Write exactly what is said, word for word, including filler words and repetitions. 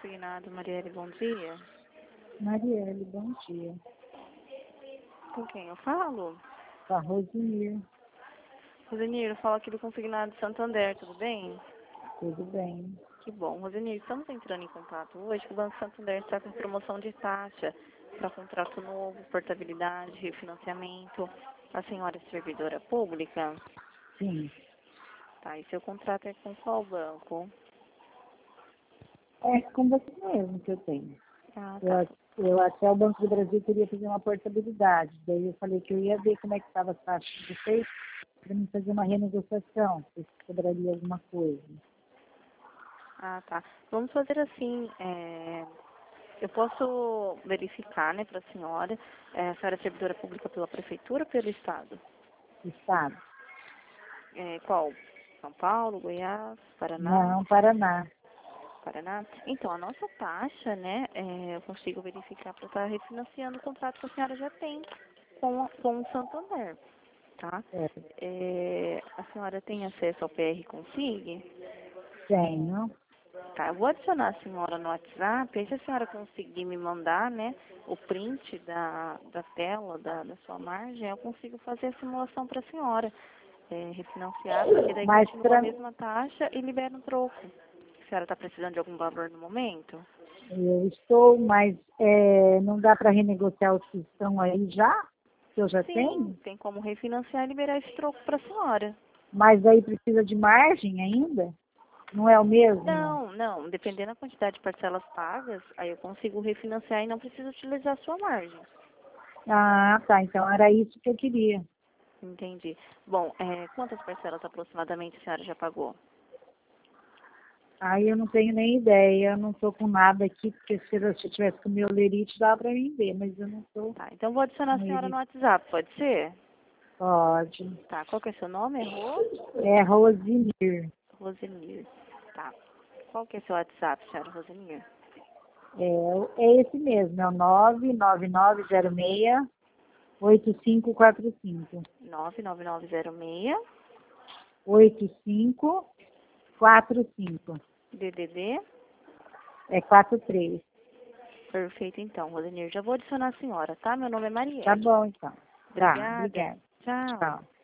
consignado. Marielle, bom dia. Marielle, bom dia. Com quem eu falo? Com a Rosinir. Rosenir, eu falo aqui do consignado de Santander, tudo bem? Tudo bem. Que bom. Rosenir, estamos entrando em contato hoje. O Banco Santander está com promoção de taxa para contrato novo, portabilidade, refinanciamento. A senhora é servidora pública? Sim. Tá, e seu contrato é com qual banco? É com você mesmo que eu tenho. Ah, Eu, tá. eu até o Banco do Brasil queria fazer uma portabilidade. Daí eu falei que eu ia ver como é que estava as taxas de vocês para me fazer uma renegociação, se cobraria alguma coisa. Ah, tá. Vamos fazer assim, é... eu posso verificar, né, para a senhora, é, a senhora é servidora pública pela prefeitura ou pelo estado? Estado? É, qual? São Paulo, Goiás, Paraná? Não, Paraná. Paraná. Então, a nossa taxa, né, é, eu consigo verificar para estar refinanciando o contrato que a senhora já tem com, a- com o Santander, tá? É, É, a senhora tem acesso ao P R Consig? tenho. Tá, eu vou adicionar a senhora no WhatsApp, aí se a senhora conseguir me mandar, né, o print da, da tela, da, da sua margem, eu consigo fazer a simulação para a senhora, é, refinanciar, porque daí Mas continua a pra, mesma taxa e libera um troco. A senhora está precisando de algum valor no momento? eu estou, mas é, não dá para renegociar os que estão aí já? Que eu já Sim, tenho? tem como refinanciar e liberar esse troco para a senhora. Mas aí precisa de margem ainda? Não é o mesmo? Não, não, dependendo da quantidade de parcelas pagas, aí eu consigo refinanciar e não preciso utilizar a sua margem. Ah, tá. Então era isso que eu queria. Entendi. Bom, é, quantas parcelas aproximadamente a senhora já pagou? Aí eu não tenho nem ideia, eu não estou com nada aqui, porque se eu se eu tivesse com o meu lerite dava para mim ver, mas eu não estou Tá, então vou adicionar a com senhora no ele. WhatsApp, pode ser? Pode. Tá, qual que é seu nome? É Ro? É Rosinir. Rosenir. Tá. Qual que é seu WhatsApp, senhora Rosenir? É, é esse mesmo, é o nove nove nove zero seis oito cinco quatro cinco. nove nove nove zero seis, oito cinco quatro cinco. D D D. É quatro três. Perfeito, então, Rosenir. Já vou adicionar a senhora, tá? Meu nome é Tá Marielle. bom, então. Tá, Obrigada. obrigada. Tchau. Tchau.